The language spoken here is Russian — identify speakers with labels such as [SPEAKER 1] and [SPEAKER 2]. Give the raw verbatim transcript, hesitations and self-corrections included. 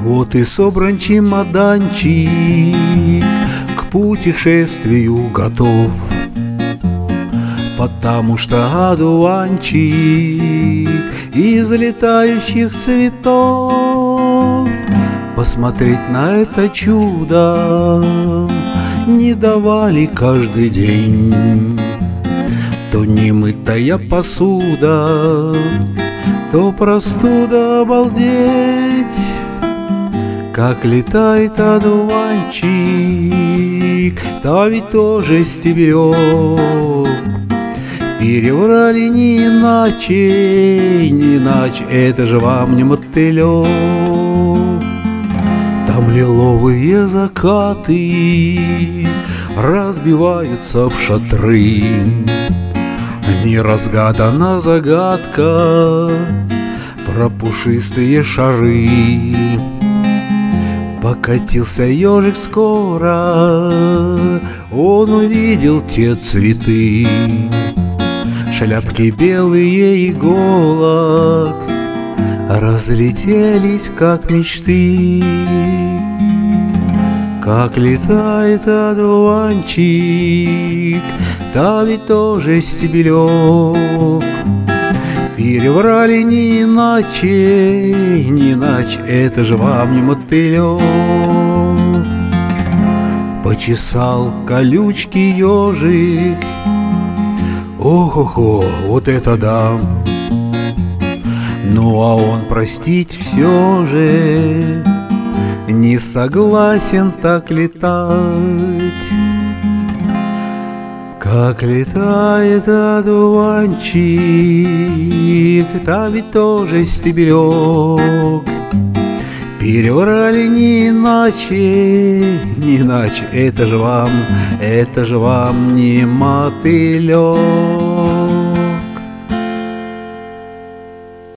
[SPEAKER 1] Вот и собран чемоданчик, к путешествию готов, потому что одуванчик из летающих цветов. Посмотреть на это чудо не давали каждый день. То немытая посуда, то простуда, обалдеть. Как летает одуванчик, там ведь тоже стебелек. Переврали не иначе, не иначе, это же вам не мотылек. Там лиловые закаты разбиваются в шатры. Неразгадана загадка про пушистые шары. Покатился ежик скоро, он увидел те цветы. Шляпки белые иголок разлетелись, как мечты. Как летает одуванчик, там ведь тоже стебелек. Переврали не иначе, не иначе, это же вам не мотылек. Почесал колючки ежик, ох-охо, вот это да. Ну а он простить все же не согласен так летать. Как летает одуванчик, там ведь тоже стебелек. Переврали не иначе, не иначе, это же вам, это же вам не мотылек.